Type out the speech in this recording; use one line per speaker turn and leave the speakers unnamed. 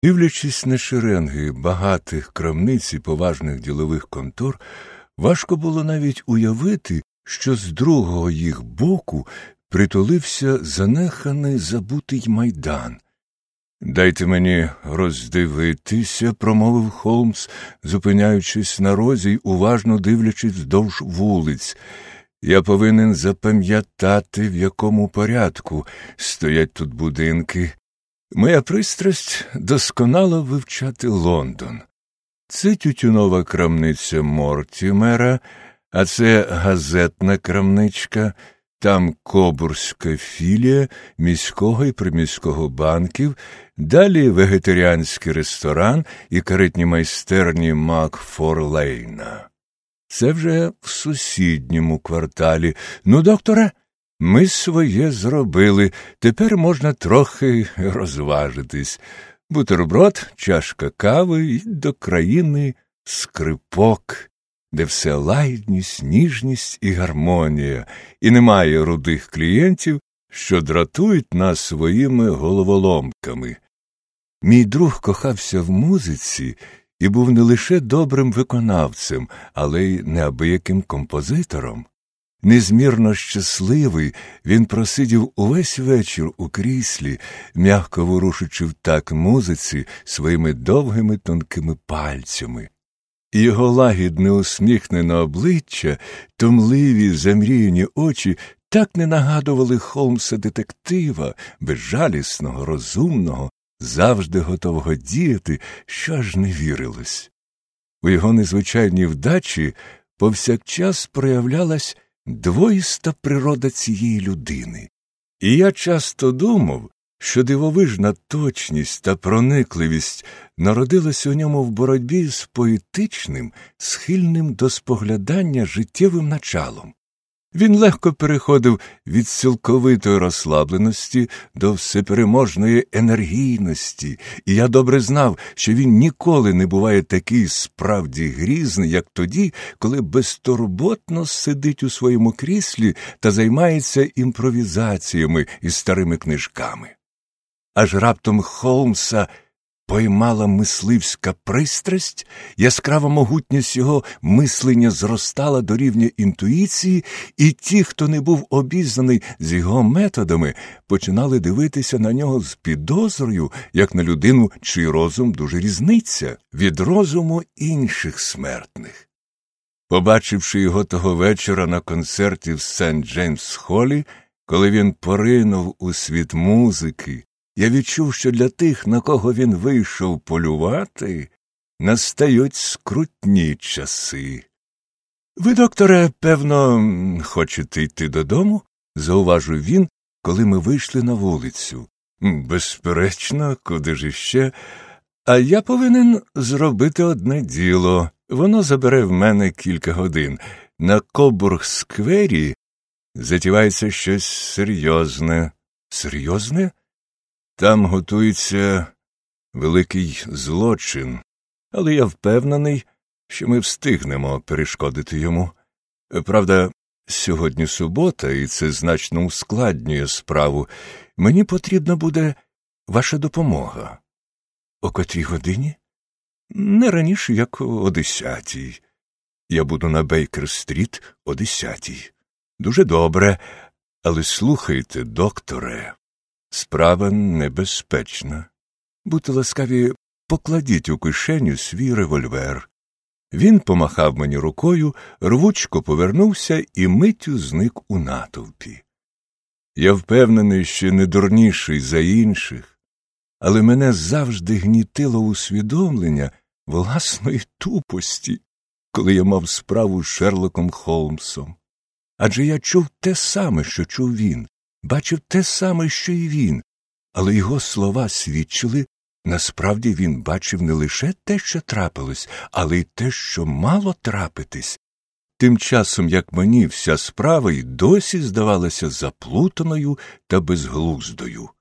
Дивлячись на шеренги багатих крамниць і поважних ділових контор, важко було навіть уявити, що з другого їх боку притулився занеханий забутий майдан. «Дайте мені роздивитися», – промовив Холмс, зупиняючись на розі й уважно дивлячись вздовж вулиць. «Я повинен запам'ятати, в якому порядку стоять тут будинки. Моя пристрасть – досконало вивчати Лондон. Це тютюнова крамниця Мортімера, а це газетна крамничка, там кобурська філія міського і приміського банків, далі вегетаріанський ресторан і каретні майстерні Макфорлейна. Це вже в сусідньому кварталі. Ну, докторе, ми своє зробили, тепер можна трохи розважитись. Бутерброд, чашка кави і до країни скрипок, де все лагідність, ніжність і гармонія, і немає рудих клієнтів, що дратують нас своїми головоломками. Мій друг кохався в музиці і був не лише добрим виконавцем, але й неабияким композитором. Незмірно щасливий, він просидів увесь вечір у кріслі, м'яко ворушачи в такт музиці своїми довгими тонкими пальцями. І його лагідне усміхнене обличчя, томливі замріяні очі так не нагадували Холмса детектива, безжалісного, розумного, завжди готового діяти, що аж не вірилось. У його незвичайній вдачі повсякчас проявлялась двоїста природа цієї людини. І я часто думав, що дивовижна точність та проникливість народилася у ньому в боротьбі з поетичним, схильним до споглядання життєвим началом. Він легко переходив від цілковитої розслабленості до всепереможної енергійності, і я добре знав, що він ніколи не буває такий справді грізний, як тоді, коли безтурботно сидить у своєму кріслі та займається імпровізаціями і старими книжками. Аж раптом Холмса поймала мисливська пристрасть, яскрава могутність його мислення зростала до рівня інтуїції, і ті, хто не був обізнаний з його методами, починали дивитися на нього з підозрою, як на людину, чий розум дуже різниться від розуму інших смертних. Побачивши його того вечора на концерті в Сент-Джеймс-Холі, коли він поринув у світ музики, я відчув, що для тих, на кого він вийшов полювати, настають скрутні часи. «Ви, докторе, певно, хочете йти додому?» – зауважив він, коли ми вийшли на вулицю. «Безперечно, куди ж іще? А я повинен зробити одне діло. Воно забере в мене кілька годин. На Кобург-сквері затівається щось серйозне». «Серйозне?» «Там готується великий злочин, але я впевнений, що ми встигнемо перешкодити йому. Правда, сьогодні субота, і це значно ускладнює справу. Мені потрібна буде ваша допомога». «О котрій годині?» «Не раніше, як о 10-й. Я буду на Бейкер-стріт о 10-й. «Дуже добре, але слухайте, докторе, справа небезпечна. Будьте ласкаві, покладіть у кишеню свій револьвер». Він помахав мені рукою, рвучко повернувся і миттю зник у натовпі. Я впевнений, що не дурніший за інших, але мене завжди гнітило усвідомлення власної тупості, коли я мав справу з Шерлоком Холмсом. Адже я чув те саме, що чув він, бачив те саме, що й він, але його слова свідчили, насправді він бачив не лише те, що трапилось, але й те, що мало трапитись. Тим часом, як мені вся справа й досі здавалася заплутаною та безглуздою.